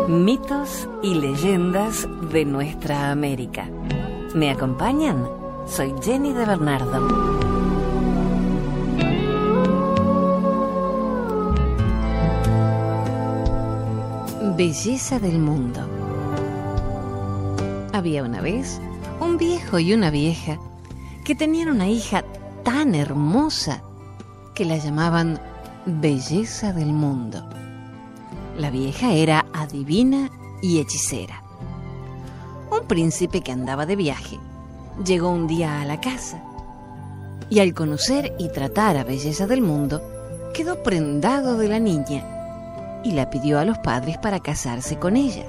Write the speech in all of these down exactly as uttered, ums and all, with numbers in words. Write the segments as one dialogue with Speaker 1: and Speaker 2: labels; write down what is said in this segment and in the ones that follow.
Speaker 1: Mitos y leyendas de nuestra América. ¿Me acompañan? Soy Jenny de Bernardo. Belleza del mundo. Había una vez un viejo y una vieja que tenían una hija tan hermosa que la llamaban Belleza del mundo. La vieja era adivina y hechicera. Un príncipe que andaba de viaje llegó un día a la casa y al conocer y tratar a Belleza del mundo quedó prendado de la niña y la pidió a los padres para casarse con ella.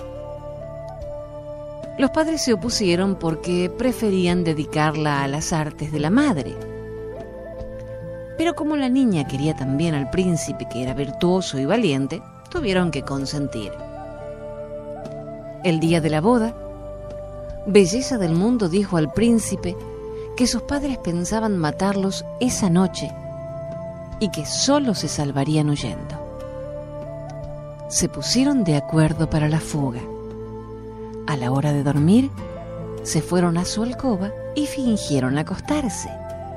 Speaker 1: Los padres se opusieron porque preferían dedicarla a las artes de la madre. Pero como la niña quería también al príncipe, que era virtuoso y valiente, tuvieron que consentir. El día de la boda, Belleza del mundo dijo al príncipe que sus padres pensaban matarlos esa noche y que solo se salvarían huyendo. Se pusieron de acuerdo para la fuga. A la hora de dormir, se fueron a su alcoba y fingieron acostarse.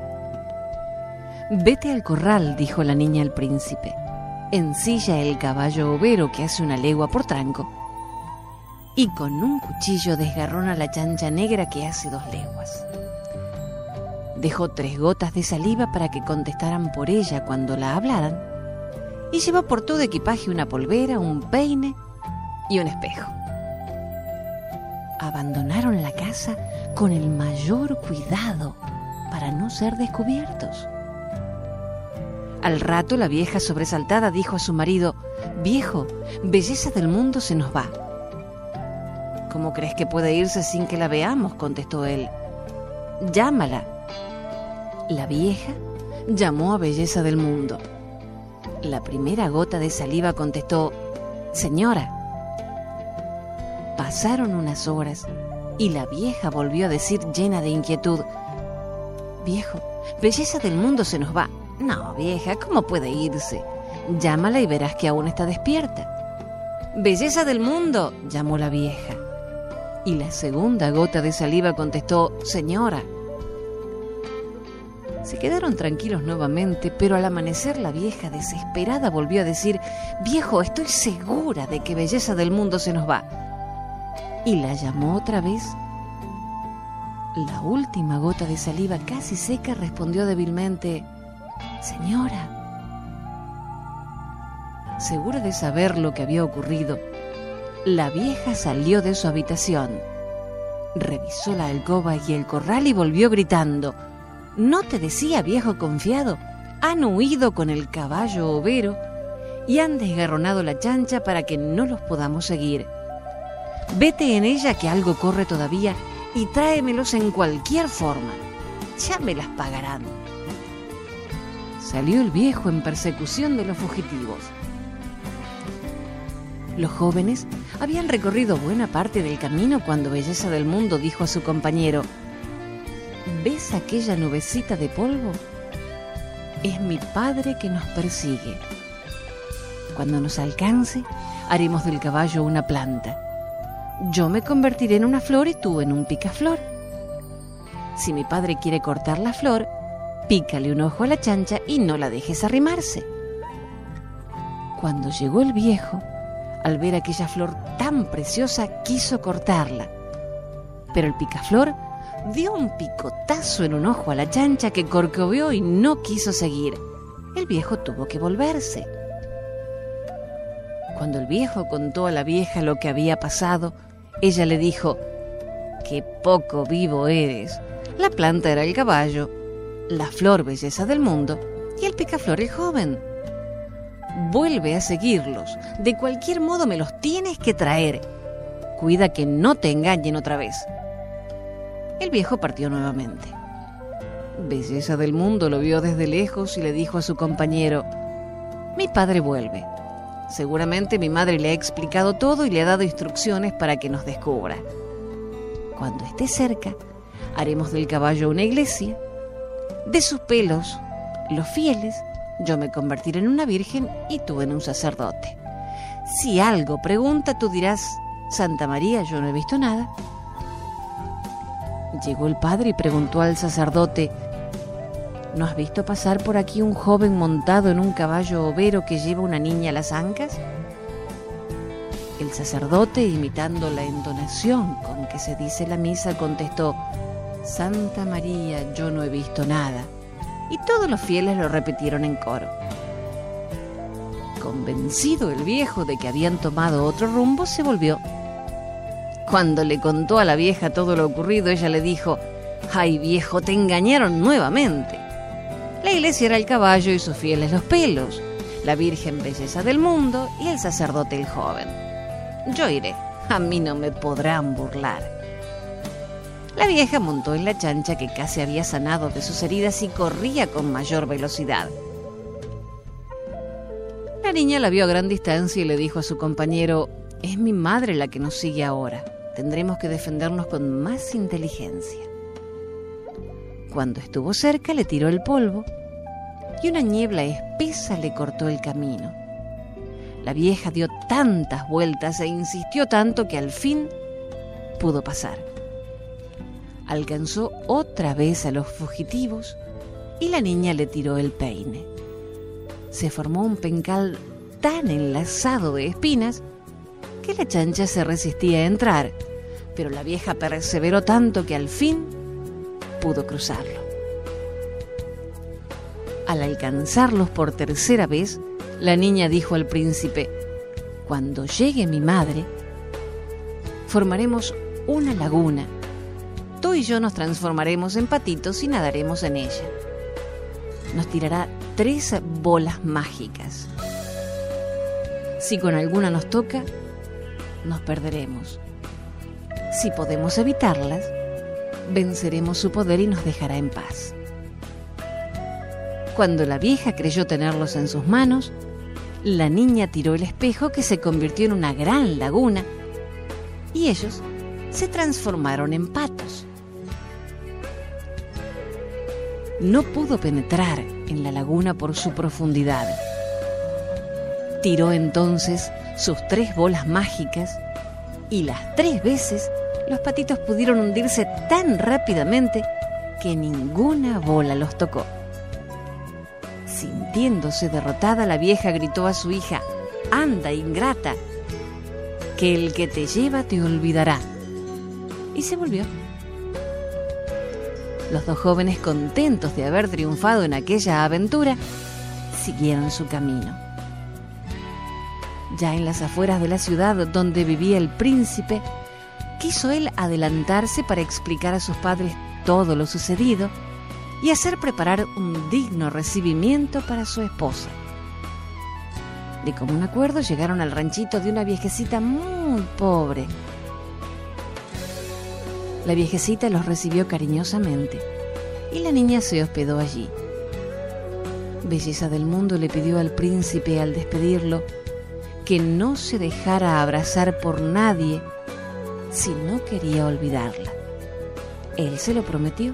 Speaker 1: «Vete al corral», dijo la niña al príncipe. «Ensilla el caballo overo que hace una legua por tranco y con un cuchillo desgarrona la chancha negra que hace dos leguas». Dejó tres gotas de saliva para que contestaran por ella cuando la hablaran y llevó por todo equipaje una polvera, un peine y un espejo. Abandonaron la casa con el mayor cuidado para no ser descubiertos. Al rato la vieja sobresaltada dijo a su marido: «Viejo, Belleza del mundo se nos va». «¿Cómo crees que puede irse sin que la veamos?», contestó él. «Llámala». La vieja llamó a Belleza del mundo. La primera gota de saliva contestó: «Señora». Pasaron unas horas y la vieja volvió a decir llena de inquietud: «Viejo, Belleza del mundo se nos va». «No, vieja, ¿cómo puede irse? Llámala y verás que aún está despierta». «Belleza del mundo», llamó la vieja. Y la segunda gota de saliva contestó: «Señora». Se quedaron tranquilos nuevamente, pero al amanecer la vieja desesperada volvió a decir: «Viejo, estoy segura de que Belleza del mundo se nos va». Y la llamó otra vez. La última gota de saliva casi seca respondió débilmente: «Señora». Segura de saber lo que había ocurrido, la vieja salió de su habitación, revisó la alcoba y el corral y volvió gritando: «¿No te decía, viejo confiado? Han huido con el caballo overo y han desgarronado la chancha para que no los podamos seguir. Vete en ella, que algo corre todavía, y tráemelos en cualquier forma. Ya me las pagarán». Salió el viejo en persecución de los fugitivos. Los jóvenes habían recorrido buena parte del camino cuando Belleza del mundo dijo a su compañero: «¿Ves aquella nubecita de polvo? Es mi padre que nos persigue. Cuando nos alcance, haremos del caballo una planta. Yo me convertiré en una flor y tú en un picaflor. Si mi padre quiere cortar la flor, pícale un ojo a la chancha y no la dejes arrimarse». Cuando llegó el viejo, al ver aquella flor tan preciosa, quiso cortarla. Pero el picaflor dio un picotazo en un ojo a la chancha que corcoveó y no quiso seguir. El viejo tuvo que volverse. Cuando el viejo contó a la vieja lo que había pasado, ella le dijo: «Qué poco vivo eres. La planta era el caballo, la flor Belleza del mundo y el picaflor el joven. Vuelve a seguirlos. De cualquier modo me los tienes que traer. Cuida que no te engañen otra vez». El viejo partió nuevamente. Belleza del mundo lo vio desde lejos y le dijo a su compañero: «Mi padre vuelve. Seguramente mi madre le ha explicado todo y le ha dado instrucciones para que nos descubra. Cuando esté cerca, haremos del caballo una iglesia. De sus pelos, los fieles, yo me convertiré en una virgen y tú en un sacerdote. Si algo pregunta, tú dirás: Santa María, yo no he visto nada. Llegó el padre y preguntó al sacerdote: ¿no has visto pasar por aquí un joven montado en un caballo overo que lleva una niña a las ancas? El sacerdote, imitando la entonación con que se dice la misa, contestó: Santa María, yo no he visto nada. Y todos los fieles lo repitieron en coro. Convencido el viejo de que habían tomado otro rumbo, se volvió. Cuando le contó a la vieja todo lo ocurrido, ella le dijo: ¡ay, viejo, te engañaron nuevamente! La iglesia era el caballo y sus fieles los pelos, la Virgen belleza del mundo y el sacerdote el joven. Yo iré, a mí no me podrán burlar. La vieja montó en la chancha, que casi había sanado de sus heridas, y corría con mayor velocidad. La niña la vio a gran distancia y le dijo a su compañero: es mi madre la que nos sigue ahora. Tendremos que defendernos con más inteligencia. Cuando estuvo cerca, le tiró el polvo y una niebla espesa le cortó el camino. La vieja dio tantas vueltas e insistió tanto que al fin pudo pasar. Alcanzó otra vez a los fugitivos y la niña le tiró el peine. Se formó un pencal tan enlazado de espinas que la chancha se resistía a entrar, pero la vieja perseveró tanto que al fin pudo cruzarlo. Al alcanzarlos por tercera vez, la niña dijo al príncipe: cuando llegue mi madre, formaremos una laguna. Tú y yo nos transformaremos en patitos y nadaremos en ella. Nos tirará tres bolas mágicas. Si con alguna nos toca, nos perderemos. Si podemos evitarlas, venceremos su poder y nos dejará en paz. Cuando la vieja creyó tenerlos en sus manos, la niña tiró el espejo, que se convirtió en una gran laguna, y ellos se transformaron en patos. No pudo penetrar en la laguna por su profundidad. Tiró entonces sus tres bolas mágicas y las tres veces los patitos pudieron hundirse tan rápidamente que ninguna bola los tocó. Sintiéndose derrotada, la vieja gritó a su hija: «Anda, ingrata, que el que te lleva te olvidará». Y se volvió. Los dos jóvenes, contentos de haber triunfado en aquella aventura, siguieron su camino. Ya en las afueras de la ciudad donde vivía el príncipe, quiso él adelantarse para explicar a sus padres todo lo sucedido y hacer preparar un digno recibimiento para su esposa. De común acuerdo llegaron al ranchito de una viejecita muy pobre. La viejecita los recibió cariñosamente y la niña se hospedó allí. Belleza del mundo le pidió al príncipe, al despedirlo, que no se dejara abrazar por nadie si no quería olvidarla. Él se lo prometió.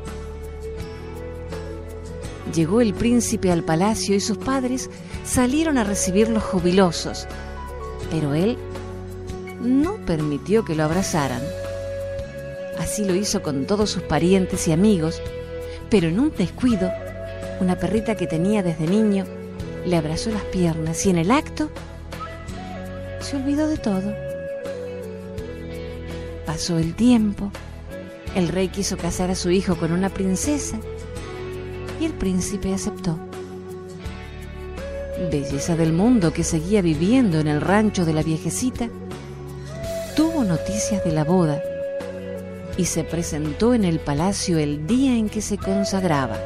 Speaker 1: Llegó el príncipe al palacio y sus padres salieron a recibirlos jubilosos, pero él no permitió que lo abrazaran. Así lo hizo con todos sus parientes y amigos, pero en un descuido, una perrita que tenía desde niño le abrazó las piernas y en el acto se olvidó de todo. Pasó el tiempo, el rey quiso casar a su hijo con una princesa y el príncipe aceptó. Belleza del mundo, que seguía viviendo en el rancho de la viejecita, tuvo noticias de la boda y se presentó en el palacio el día en que se consagraba.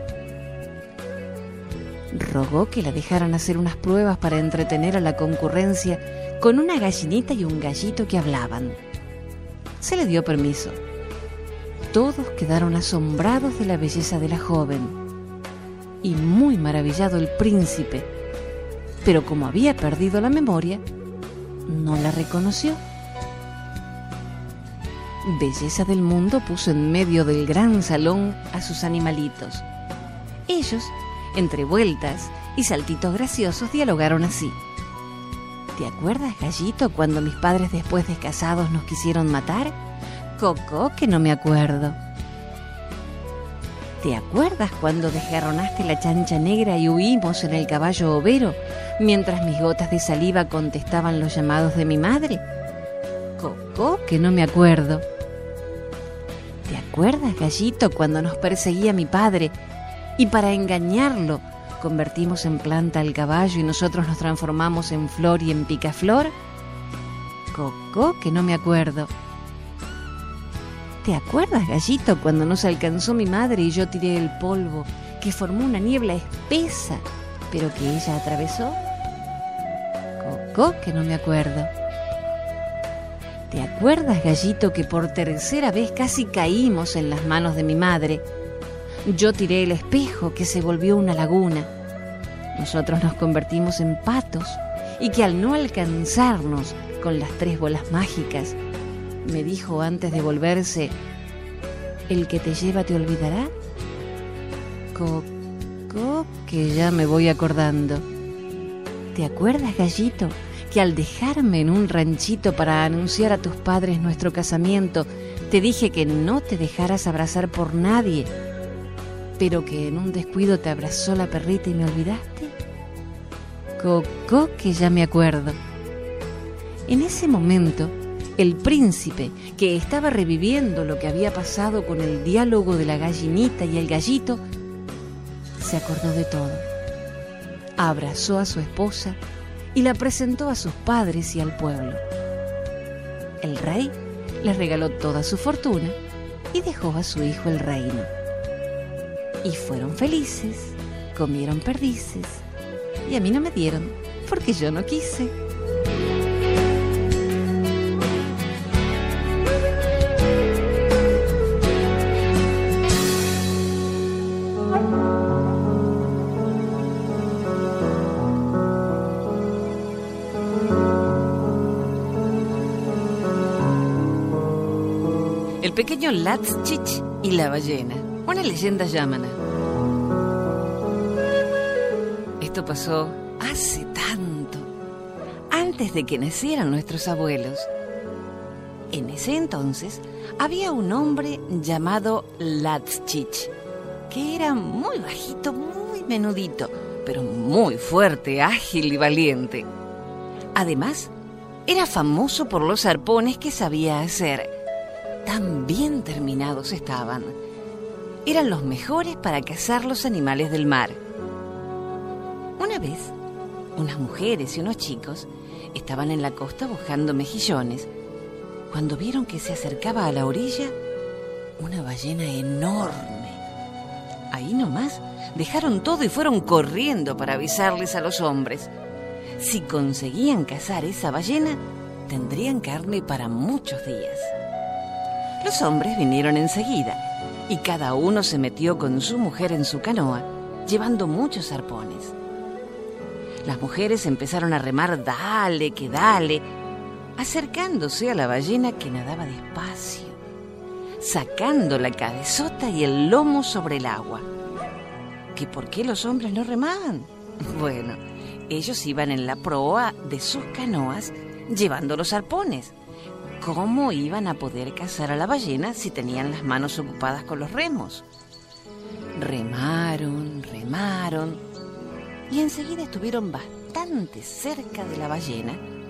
Speaker 1: Rogó que la dejaran hacer unas pruebas para entretener a la concurrencia con una gallinita y un gallito que hablaban. Se le dio permiso. Todos quedaron asombrados de la belleza de la joven y muy maravillado el príncipe, pero como había perdido la memoria, no la reconoció. Belleza del mundo puso en medio del gran salón a sus animalitos. Ellos, entre vueltas y saltitos graciosos, dialogaron así: ¿Te acuerdas, gallito, cuando mis padres después de casados nos quisieron matar? Cocó, que no me acuerdo. ¿Te acuerdas cuando desgarronaste la chancha negra y huimos en el caballo overo, mientras mis gotas de saliva contestaban los llamados de mi madre? Cocó, que no me acuerdo. ¿Te acuerdas, gallito, cuando nos perseguía mi padre y para engañarlo convertimos en planta al caballo y nosotros nos transformamos en flor y en picaflor? Cocó, que no me acuerdo. ¿Te acuerdas, gallito, cuando nos alcanzó mi madre y yo tiré el polvo que formó una niebla espesa, pero que ella atravesó? Cocó, que no me acuerdo. ¿Te acuerdas, gallito, que por tercera vez casi caímos en las manos de mi madre? Yo tiré el espejo que se volvió una laguna. Nosotros nos convertimos en patos y que al no alcanzarnos con las tres bolas mágicas, me dijo antes de volverse: ¿el que te lleva te olvidará? Cocó, que ya me voy acordando. ¿Te acuerdas, gallito, que al dejarme en un ranchito para anunciar a tus padres nuestro casamiento, te dije que no te dejaras abrazar por nadie, pero que en un descuido te abrazó la perrita y me olvidaste? Cocó, que ya me acuerdo. En ese momento, el príncipe, que estaba reviviendo lo que había pasado con el diálogo de la gallinita y el gallito, se acordó de todo. Abrazó a su esposa y la presentó a sus padres y al pueblo. El rey les regaló toda su fortuna y dejó a su hijo el reino. Y fueron felices, comieron perdices, y a mí no me dieron, porque yo no quise. El pequeño Latchich y la ballena, una leyenda yámana. Esto pasó hace tanto, antes de que nacieran nuestros abuelos. En ese entonces había un hombre llamado Latchich, que era muy bajito, muy menudito, pero muy fuerte, ágil y valiente. Además, era famoso por los arpones que sabía hacer. Tan bien terminados estaban. Eran los mejores para cazar los animales del mar. Una vez, unas mujeres y unos chicos estaban en la costa buscando mejillones cuando vieron que se acercaba a la orilla una ballena enorme. Ahí nomás dejaron todo y fueron corriendo para avisarles a los hombres. Si conseguían cazar esa ballena, tendrían carne para muchos días. Los hombres vinieron enseguida y cada uno se metió con su mujer en su canoa, llevando muchos arpones. Las mujeres empezaron a remar dale que dale, acercándose a la ballena que nadaba despacio, sacando la cabezota y el lomo sobre el agua. ¿Que por qué los hombres no remaban? Bueno, ellos iban en la proa de sus canoas llevando los arpones. ¿Cómo iban a poder cazar a la ballena si tenían las manos ocupadas con los remos? Remaron, remaron, y enseguida estuvieron bastante cerca de la ballena.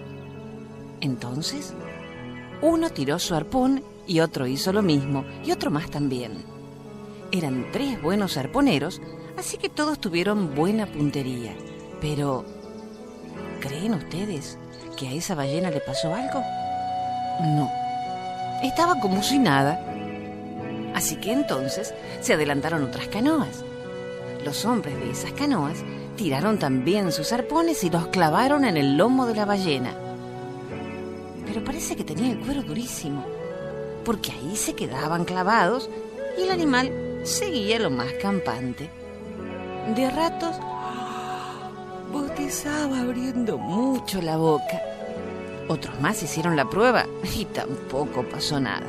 Speaker 1: Entonces, uno tiró su arpón y otro hizo lo mismo, y otro más también. Eran tres buenos arponeros, así que todos tuvieron buena puntería. Pero, ¿creen ustedes que a esa ballena le pasó algo? No, estaba como si nada. Así que entonces se adelantaron otras canoas. Los hombres de esas canoas tiraron también sus arpones y los clavaron en el lomo de la ballena. Pero parece que tenía el cuero durísimo, porque ahí se quedaban clavados y el animal seguía lo más campante. De ratos bostezaba abriendo mucho la boca. Otros más hicieron la prueba y tampoco pasó nada.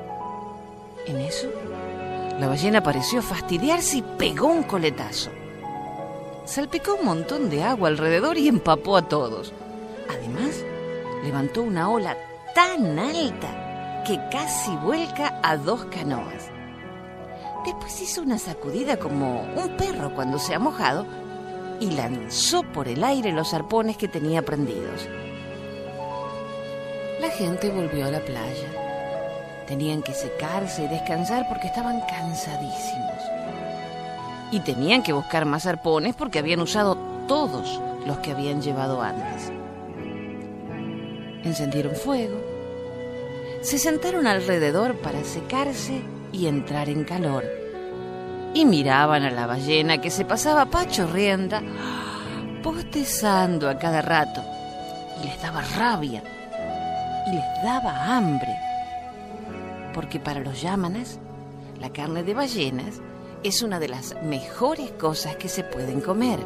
Speaker 1: En eso, la ballena pareció fastidiarse y pegó un coletazo. Salpicó un montón de agua alrededor y empapó a todos. Además, levantó una ola tan alta que casi vuelca a dos canoas. Después hizo una sacudida como un perro cuando se ha mojado y lanzó por el aire los arpones que tenía prendidos. La gente volvió a la playa. Tenían que secarse y descansar porque estaban cansadísimos. Y tenían que buscar más arpones porque habían usado todos los que habían llevado antes. Encendieron fuego, se sentaron alrededor para secarse y entrar en calor, y miraban a la ballena que se pasaba pachorrienta, bostezando a cada rato, y les daba rabia, y les daba hambre, porque para los yámanas, la carne de ballenas es una de las mejores cosas que se pueden comer.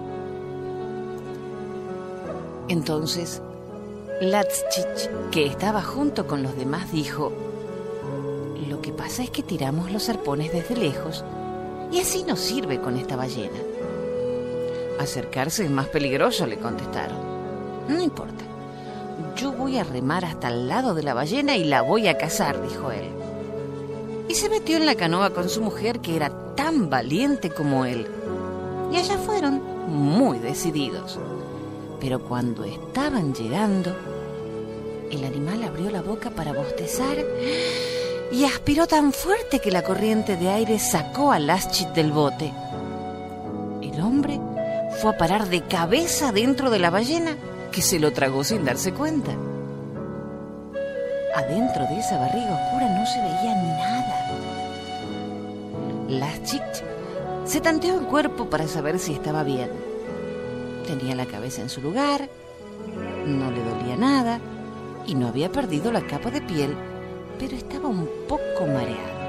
Speaker 1: Entonces, Latchich, que estaba junto con los demás, dijo: lo que pasa es que tiramos los arpones desde lejos y así no sirve con esta ballena. Acercarse es más peligroso, le contestaron. No importa, yo voy a remar hasta el lado de la ballena y la voy a cazar, dijo él. Y se metió en la canoa con su mujer, que era tan valiente como él. Y allá fueron, muy decididos. Pero cuando estaban llegando, el animal abrió la boca para bostezar y aspiró tan fuerte que la corriente de aire sacó a Latchich del bote. El hombre fue a parar de cabeza dentro de la ballena, que se lo tragó sin darse cuenta. Adentro de esa barriga oscura no se veía nada. Latchich se tanteó el cuerpo para saber si estaba bien. Tenía la cabeza en su lugar, no le dolía nada y no había perdido la capa de piel, pero estaba un poco mareado.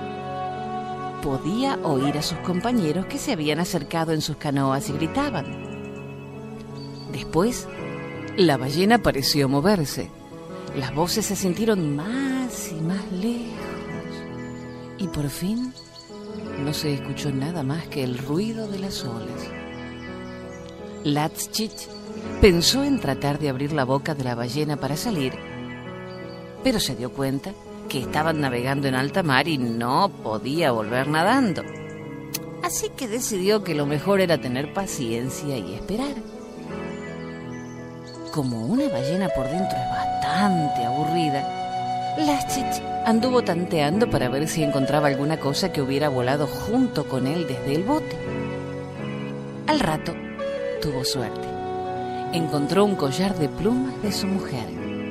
Speaker 1: Podía oír a sus compañeros que se habían acercado en sus canoas y gritaban. Después, la ballena pareció moverse. Las voces se sintieron más y más lejos. Y por fin, no se escuchó nada más que el ruido de las olas. Latchich pensó en tratar de abrir la boca de la ballena para salir, pero se dio cuenta que estaban navegando en alta mar y no podía volver nadando. Así que decidió que lo mejor era tener paciencia y esperar. Como una ballena por dentro es bastante aburrida, Latchich anduvo tanteando para ver si encontraba alguna cosa que hubiera volado junto con él desde el bote. Al rato, tuvo suerte. Encontró un collar de plumas de su mujer.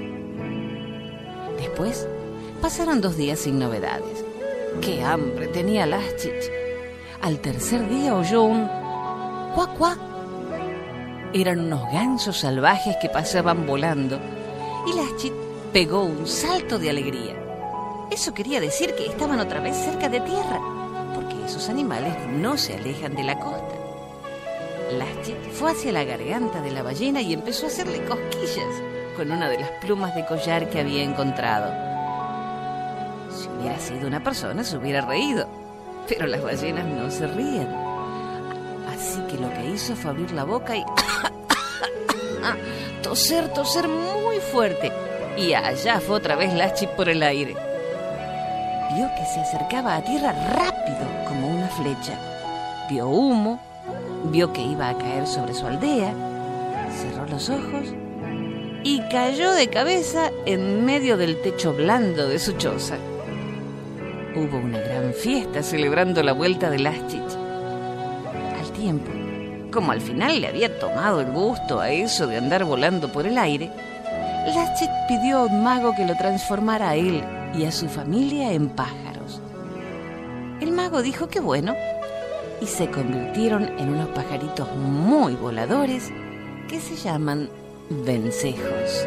Speaker 1: Después, pasaron dos días sin novedades. ¡Qué hambre tenía Latchich! Al tercer día oyó un cuac cuac. Eran unos gansos salvajes que pasaban volando, y Latchich pegó un salto de alegría. Eso quería decir que estaban otra vez cerca de tierra, porque esos animales no se alejan de la costa. Latchich fue hacia la garganta de la ballena y empezó a hacerle cosquillas con una de las plumas de collar que había encontrado. Si hubiera sido una persona, se hubiera reído, pero las ballenas no se ríen. Así que lo que hizo fue abrir la boca y toser, toser muy fuerte. Y allá fue otra vez Latchich por el aire. Vio que se acercaba a tierra rápido como una flecha. Vio humo, vio que iba a caer sobre su aldea, cerró los ojos y cayó de cabeza en medio del techo blando de su choza. Hubo una gran fiesta celebrando la vuelta de Latchich. Al tiempo, como al final le había tomado el gusto a eso de andar volando por el aire, Latchich pidió a un mago que lo transformara a él y a su familia en pájaros. El mago dijo que bueno, y se convirtieron en unos pajaritos muy voladores que se llaman vencejos.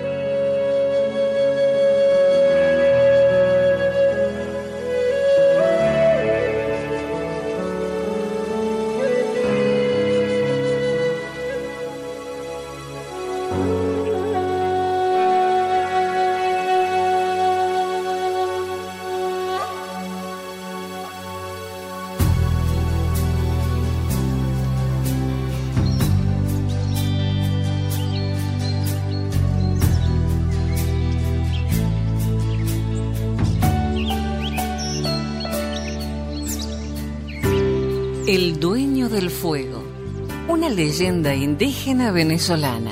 Speaker 1: El dueño del fuego, una leyenda indígena venezolana.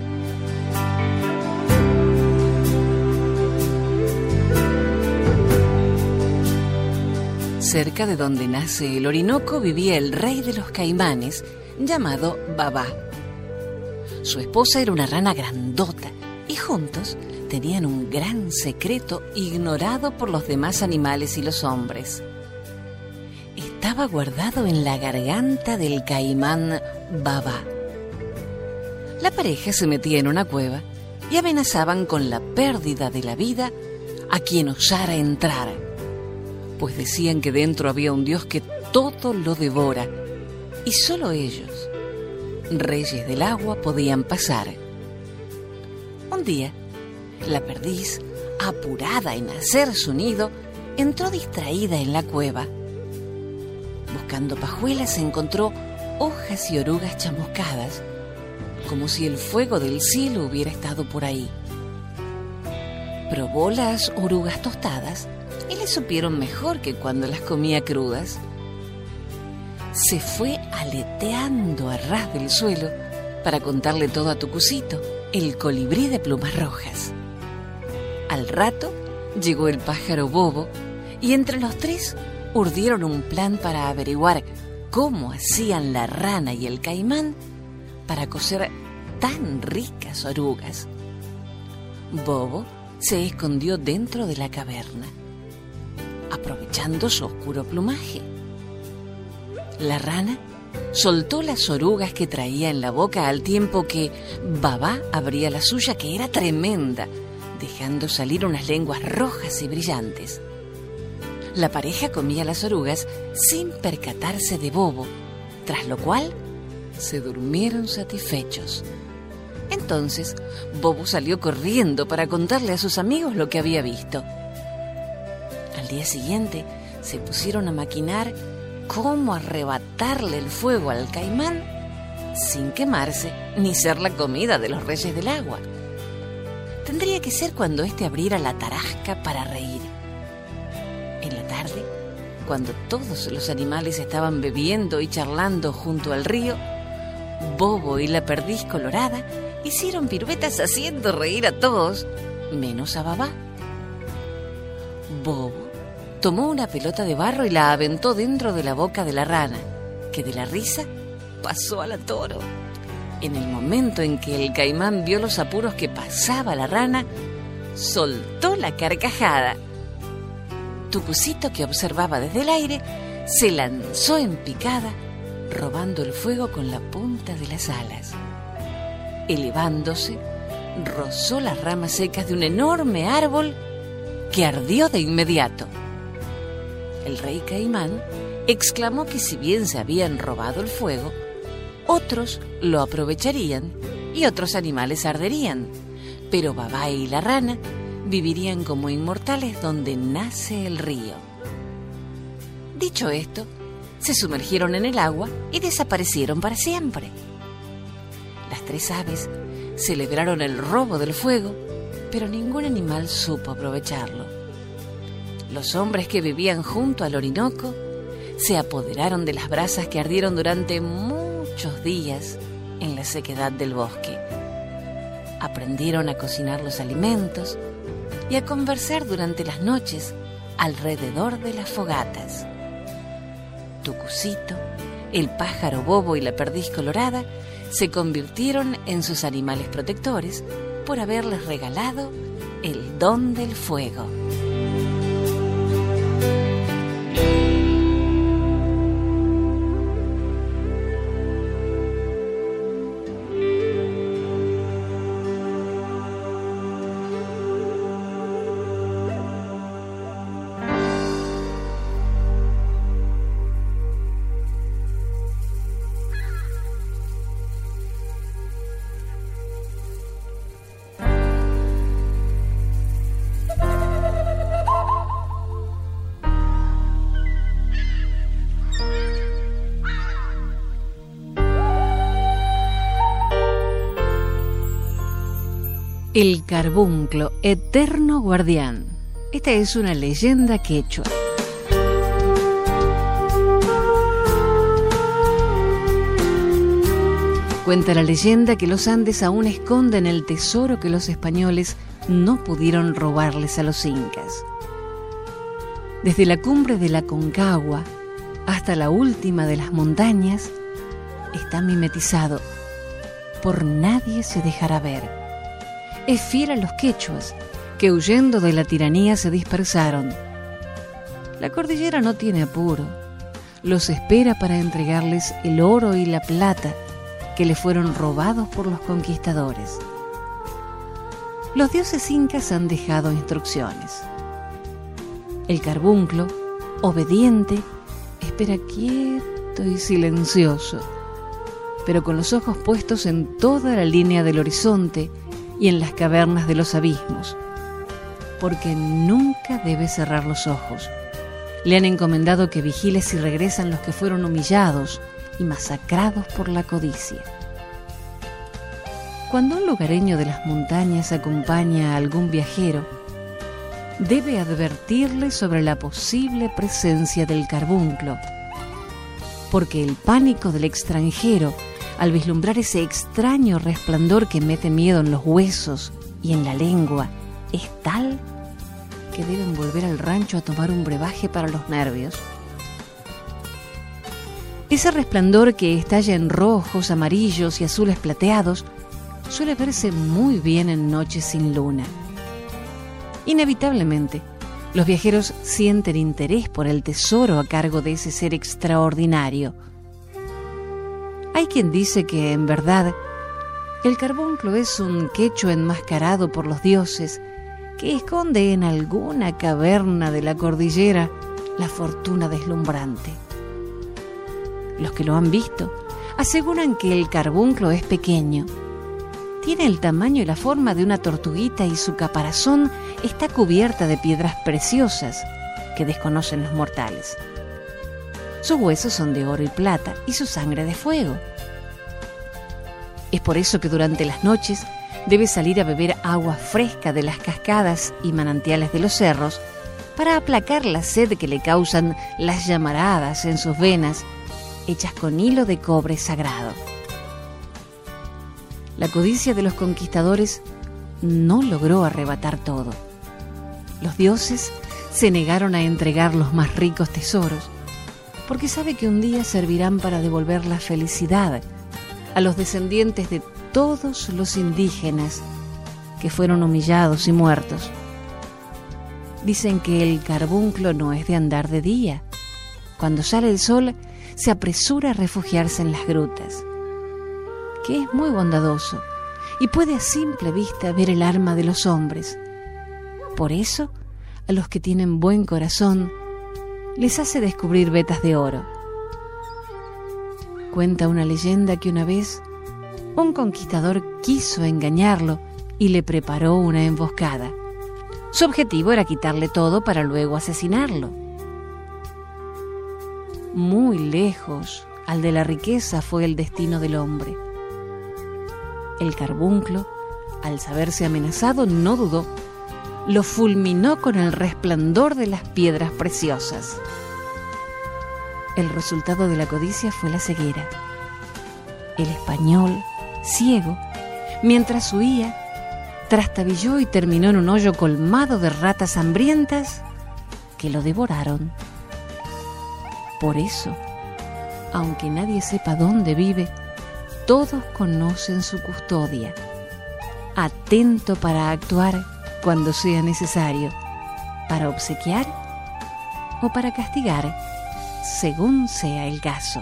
Speaker 1: Cerca de donde nace el Orinoco vivía el rey de los caimanes, llamado Babá. Su esposa era una rana grandota y juntos tenían un gran secreto ignorado por los demás animales y los hombres. Estaba guardado en la garganta del caimán Babá. La pareja se metía en una cueva y amenazaban con la pérdida de la vida a quien osara entrar, pues decían que dentro había un dios que todo lo devora y solo ellos, reyes del agua, podían pasar. Un día, la perdiz, apurada en hacer su nido, entró distraída en la cueva. Buscando pajuelas encontró hojas y orugas chamuscadas, como si el fuego del cielo hubiera estado por ahí. Probó las orugas tostadas y le supieron mejor que cuando las comía crudas. Se fue aleteando a ras del suelo para contarle todo a Tucucito, el colibrí de plumas rojas. Al rato llegó el pájaro Bobo y entre los tres urdieron un plan para averiguar cómo hacían la rana y el caimán para cocer tan ricas orugas. Bobo se escondió dentro de la caverna, aprovechando su oscuro plumaje. La rana soltó las orugas que traía en la boca al tiempo que Babá abría la suya, que era tremenda, dejando salir unas lenguas rojas y brillantes. La pareja comía las orugas sin percatarse de Bobo, tras lo cual se durmieron satisfechos. Entonces, Bobo salió corriendo para contarle a sus amigos lo que había visto. Al día siguiente, se pusieron a maquinar cómo arrebatarle el fuego al caimán sin quemarse ni ser la comida de los reyes del agua. Tendría que ser cuando éste abriera la tarasca para reír. En la tarde, cuando todos los animales estaban bebiendo y charlando junto al río, Bobo y la perdiz colorada hicieron piruetas haciendo reír a todos, menos a Babá. Bobo tomó una pelota de barro y la aventó dentro de la boca de la rana, que de la risa pasó a la toro. En el momento en que el caimán vio los apuros que pasaba la rana, soltó la carcajada. Tucucito, que observaba desde el aire, se lanzó en picada, robando el fuego con la punta de las alas. Elevándose, rozó las ramas secas de un enorme árbol que ardió de inmediato. El rey caimán exclamó que si bien se habían robado el fuego, otros lo aprovecharían y otros animales arderían, pero Babá y la rana vivirían como inmortales donde nace el río. Dicho esto, se sumergieron en el agua y desaparecieron para siempre. Las tres aves celebraron el robo del fuego, pero ningún animal supo aprovecharlo. Los hombres que vivían junto al Orinoco se apoderaron de las brasas que ardieron durante muchos días en la sequedad del bosque. Aprendieron a cocinar los alimentos y a conversar durante las noches alrededor de las fogatas. Tucucito, el pájaro Bobo y la perdiz colorada se convirtieron en sus animales protectores por haberles regalado el don del fuego. El carbunclo, eterno guardián. Esta es una leyenda quechua. Cuenta la leyenda que los Andes aún esconden el tesoro que los españoles no pudieron robarles a los incas. Desde la cumbre de la Concagua hasta la última de las montañas está mimetizado. Por nadie se dejará ver. Es fiel a los quechuas, que huyendo de la tiranía se dispersaron. La cordillera no tiene apuro. Los espera para entregarles el oro y la plata que le fueron robados por los conquistadores. Los dioses incas han dejado instrucciones. El carbunclo, obediente, espera quieto y silencioso, pero con los ojos puestos en toda la línea del horizonte y en las cavernas de los abismos, porque nunca debe cerrar los ojos. Le han encomendado que vigile si regresan los que fueron humillados y masacrados por la codicia. Cuando un lugareño de las montañas acompaña a algún viajero, debe advertirle sobre la posible presencia del carbunclo, porque el pánico del extranjero al vislumbrar ese extraño resplandor que mete miedo en los huesos y en la lengua es tal que deben volver al rancho a tomar un brebaje para los nervios. Ese resplandor que estalla en rojos, amarillos y azules plateados suele verse muy bien en noches sin luna. Inevitablemente, los viajeros sienten interés por el tesoro a cargo de ese ser extraordinario. Hay quien dice que, en verdad, el carbunclo es un quechua enmascarado por los dioses que esconde en alguna caverna de la cordillera la fortuna deslumbrante. Los que lo han visto aseguran que el carbunclo es pequeño. Tiene el tamaño y la forma de una tortuguita y su caparazón está cubierta de piedras preciosas que desconocen los mortales. Sus huesos son de oro y plata y su sangre de fuego. Es por eso que durante las noches debe salir a beber agua fresca de las cascadas y manantiales de los cerros para aplacar la sed que le causan las llamaradas en sus venas, hechas con hilo de cobre sagrado. La codicia de los conquistadores no logró arrebatar todo. Los dioses se negaron a entregar los más ricos tesoros, porque sabe que un día servirán para devolver la felicidad a los descendientes de todos los indígenas que fueron humillados y muertos. Dicen que el carbunclo no es de andar de día. Cuando sale el sol, se apresura a refugiarse en las grutas, que es muy bondadoso y puede a simple vista ver el alma de los hombres. Por eso, a los que tienen buen corazón, les hace descubrir vetas de oro. Cuenta una leyenda que una vez un conquistador quiso engañarlo y le preparó una emboscada. Su objetivo era quitarle todo para luego asesinarlo. Muy lejos al de la riqueza fue el destino del hombre. El carbunclo, al saberse amenazado, no dudó. Lo fulminó con el resplandor de las piedras preciosas. El resultado de la codicia fue la ceguera. El español, ciego, mientras huía, trastabilló y terminó en un hoyo colmado de ratas hambrientas que lo devoraron. Por eso, aunque nadie sepa dónde vive, todos conocen su custodia, atento para actuar cuando sea necesario, para obsequiar o para castigar, según sea el caso.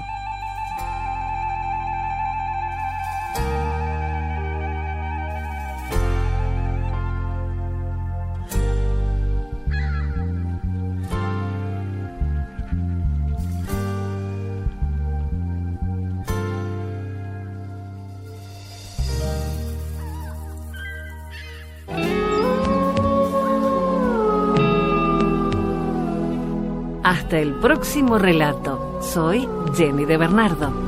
Speaker 1: Hasta el próximo relato. Soy Jenny de Bernardo.